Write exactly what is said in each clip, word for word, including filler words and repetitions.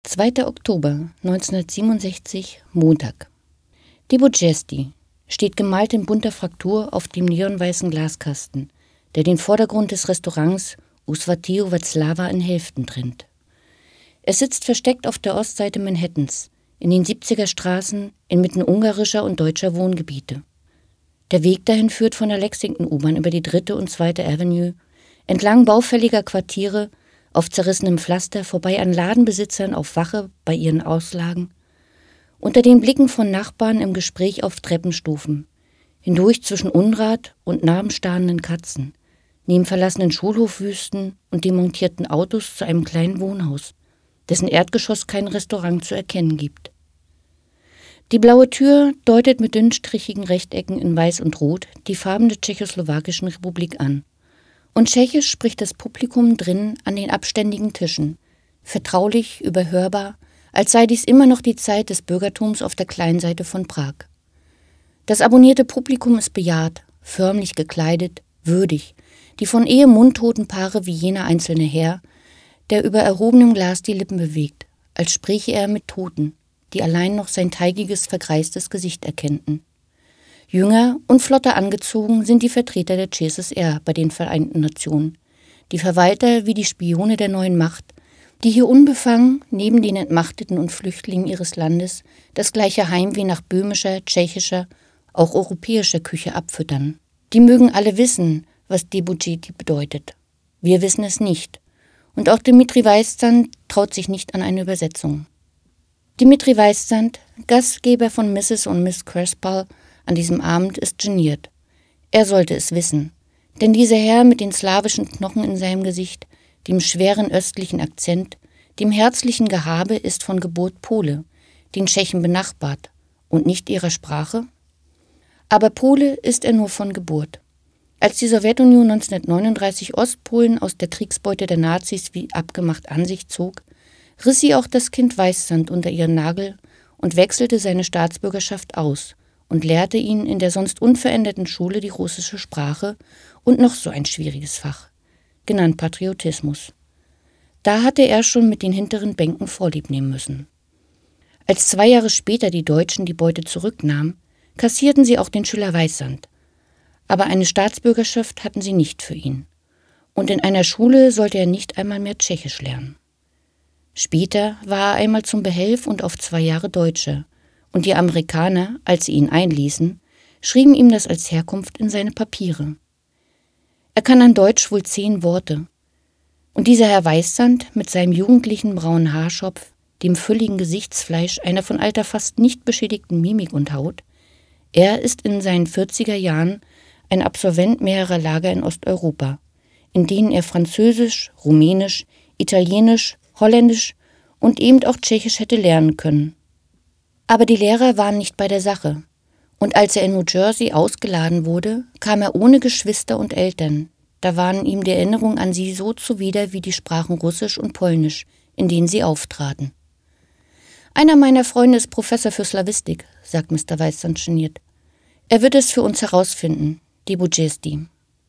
zweiter Oktober neunzehnhundertsiebenundsechzig, Montag. Debojesti steht gemalt in bunter Fraktur auf dem neonweißen Glaskasten, der den Vordergrund des Restaurants Uswatio Václava in Hälften trennt. Es sitzt versteckt auf der Ostseite Manhattans, in den siebziger Straßen, inmitten ungarischer und deutscher Wohngebiete. Der Weg dahin führt von der Lexington-U-Bahn über die dritte und zweite Avenue, entlang baufälliger Quartiere, auf zerrissenem Pflaster, vorbei an Ladenbesitzern auf Wache bei ihren Auslagen, unter den Blicken von Nachbarn im Gespräch auf Treppenstufen, hindurch zwischen Unrat und nabenstarrenden Katzen, neben verlassenen Schulhofwüsten und demontierten Autos zu einem kleinen Wohnhaus, dessen Erdgeschoss kein Restaurant zu erkennen gibt. Die blaue Tür deutet mit dünnstrichigen Rechtecken in Weiß und Rot die Farben der Tschechoslowakischen Republik an. Und Tschechisch spricht das Publikum drinnen an den abständigen Tischen, vertraulich, überhörbar, als sei dies immer noch die Zeit des Bürgertums auf der kleinen Seite von Prag. Das abonnierte Publikum ist bejahrt, förmlich gekleidet, würdig, die von Ehe mundtoten Paare wie jener einzelne Herr, der über erhobenem Glas die Lippen bewegt, als spräche er mit Toten, die allein noch sein teigiges, vergreistes Gesicht erkennten. Jünger und flotter angezogen sind die Vertreter der C S S R bei den Vereinten Nationen, die Verwalter wie die Spione der neuen Macht, die hier unbefangen neben den Entmachteten und Flüchtlingen ihres Landes das gleiche Heimweh nach böhmischer, tschechischer, auch europäischer Küche abfüttern. Die mögen alle wissen, was Debojesti bedeutet. Wir wissen es nicht. Und auch Dimitri Weissand traut sich nicht an eine Übersetzung. Dimitri Weissand, Gastgeber von Misses und Miss Crespo an diesem Abend, ist geniert. Er sollte es wissen. Denn dieser Herr mit den slawischen Knochen in seinem Gesicht, dem schweren östlichen Akzent, dem herzlichen Gehabe ist von Geburt Pole, den Tschechen benachbart und nicht ihrer Sprache. Aber Pole ist er nur von Geburt. Als die Sowjetunion neunzehnhundertneununddreißig Ostpolen aus der Kriegsbeute der Nazis wie abgemacht an sich zog, riss sie auch das Kind Weissand unter ihren Nagel und wechselte seine Staatsbürgerschaft aus und lehrte ihn in der sonst unveränderten Schule die russische Sprache und noch so ein schwieriges Fach, genannt Patriotismus. Da hatte er schon mit den hinteren Bänken Vorlieb nehmen müssen. Als zwei Jahre später die Deutschen die Beute zurücknahmen, kassierten sie auch den Schüler Weissand. Aber eine Staatsbürgerschaft hatten sie nicht für ihn. Und in einer Schule sollte er nicht einmal mehr Tschechisch lernen. Später war er einmal zum Behelf und auf zwei Jahre Deutscher. Und die Amerikaner, als sie ihn einließen, schrieben ihm das als Herkunft in seine Papiere. Er kann an Deutsch wohl zehn Worte. Und dieser Herr Weissand mit seinem jugendlichen braunen Haarschopf, dem fülligen Gesichtsfleisch, einer von Alter fast nicht beschädigten Mimik und Haut, er ist in seinen vierziger Jahren ein Absolvent mehrerer Lager in Osteuropa, in denen er Französisch, Rumänisch, Italienisch, Holländisch und eben auch Tschechisch hätte lernen können. Aber die Lehrer waren nicht bei der Sache. Und als er in New Jersey ausgeladen wurde, kam er ohne Geschwister und Eltern. Da waren ihm die Erinnerungen an sie so zuwider wie die Sprachen Russisch und Polnisch, in denen sie auftraten. »Einer meiner Freunde ist Professor für Slawistik«, sagt Mister Weissand geniert. »Er wird es für uns herausfinden, Debojesti.«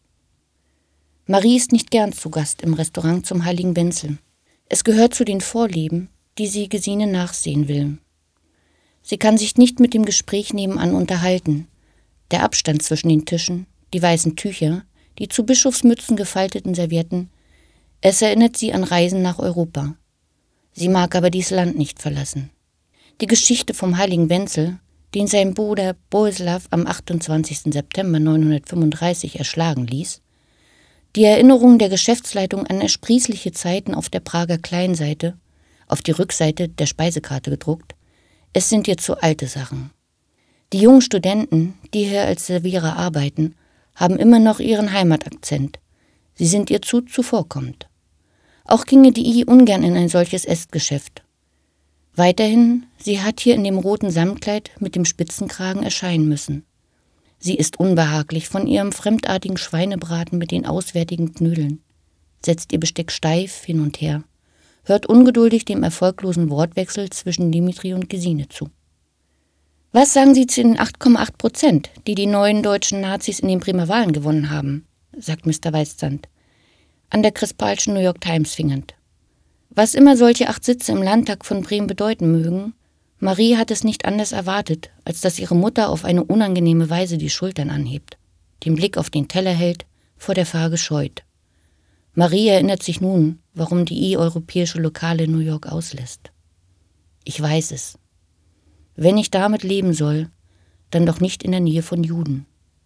Marie ist nicht gern zu Gast im Restaurant zum Heiligen Wenzel. Es gehört zu den Vorlieben, die sie Gesine nachsehen will. Sie kann sich nicht mit dem Gespräch nebenan unterhalten. Der Abstand zwischen den Tischen, die weißen Tücher, die zu Bischofsmützen gefalteten Servietten, es erinnert sie an Reisen nach Europa. Sie mag aber dies Land nicht verlassen. Die Geschichte vom Heiligen Wenzel, den sein Bruder Boleslaw am achtundzwanzigsten September neunzehnhundertfünfunddreißig erschlagen ließ, die Erinnerung der Geschäftsleitung an ersprießliche Zeiten auf der Prager Kleinseite, auf die Rückseite der Speisekarte gedruckt, es sind ihr zu alte Sachen. Die jungen Studenten, die hier als Servierer arbeiten, haben immer noch ihren Heimatakzent. Sie sind ihr zu zuvorkommend. Auch ginge die I ungern in ein solches Essgeschäft. Weiterhin, sie hat hier in dem roten Samtkleid mit dem Spitzenkragen erscheinen müssen. Sie ist unbehaglich von ihrem fremdartigen Schweinebraten mit den auswärtigen Knödeln, setzt ihr Besteck steif hin und her, hört ungeduldig dem erfolglosen Wortwechsel zwischen Dimitri und Gesine zu. »Was sagen Sie zu den acht Komma acht Prozent, die die neuen deutschen Nazis in den Bremer Wahlen gewonnen haben?« sagt Mister Weissand, an der Crespalschen New York Times fingernd. Was immer solche acht Sitze im Landtag von Bremen bedeuten mögen, Marie hat es nicht anders erwartet, als dass ihre Mutter auf eine unangenehme Weise die Schultern anhebt, den Blick auf den Teller hält, vor der Frage scheut. Marie erinnert sich nun, warum die I europäische Lokale in New York auslässt. Ich weiß es. Wenn ich damit leben soll, dann doch nicht in der Nähe von Juden.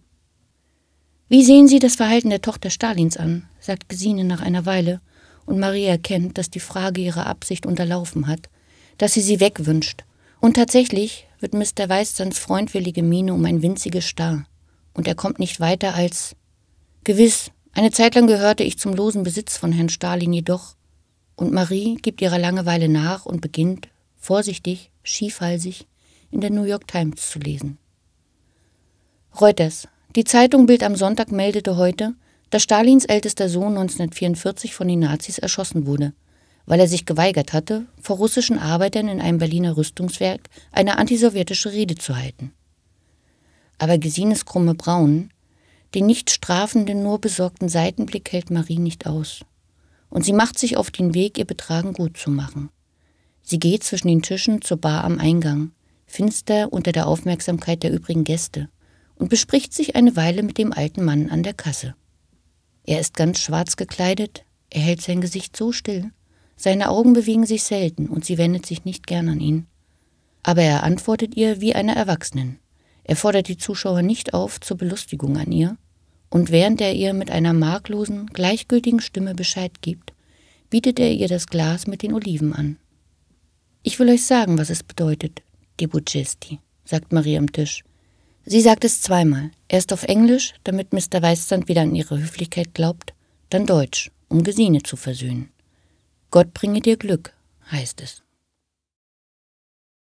Wie sehen Sie das Verhalten der Tochter Stalins an, sagt Gesine nach einer Weile, und Marie erkennt, dass die Frage ihre Absicht unterlaufen hat, dass sie sie wegwünscht. Und tatsächlich wird Mister Weissands freundwillige Miene um ein winziges Starr, und er kommt nicht weiter als: Gewiss, eine Zeit lang gehörte ich zum losen Besitz von Herrn Stalin jedoch, und Marie gibt ihrer Langeweile nach und beginnt, vorsichtig, schiefhalsig, in der New York Times zu lesen. Reuters. Die Zeitung Bild am Sonntag meldete heute, dass Stalins ältester Sohn neunzehnhundertvierundvierzig von den Nazis erschossen wurde, weil er sich geweigert hatte, vor russischen Arbeitern in einem Berliner Rüstungswerk eine antisowjetische Rede zu halten. Aber Gesines krumme Brauen, den nicht strafenden, nur besorgten Seitenblick hält Marie nicht aus. Und sie macht sich auf den Weg, ihr Betragen gut zu machen. Sie geht zwischen den Tischen zur Bar am Eingang, finster unter der Aufmerksamkeit der übrigen Gäste, und bespricht sich eine Weile mit dem alten Mann an der Kasse. Er ist ganz schwarz gekleidet, er hält sein Gesicht so still, seine Augen bewegen sich selten und sie wendet sich nicht gern an ihn. Aber er antwortet ihr wie einer Erwachsenen. Er fordert die Zuschauer nicht auf zur Belustigung an ihr, und während er ihr mit einer marklosen, gleichgültigen Stimme Bescheid gibt, bietet er ihr das Glas mit den Oliven an. »Ich will euch sagen, was es bedeutet, Debutgesti«, sagt Marie am Tisch. Sie sagt es zweimal, erst auf Englisch, damit Mister Weissand wieder an ihre Höflichkeit glaubt, dann Deutsch, um Gesine zu versöhnen. »Gott bringe dir Glück«, heißt es.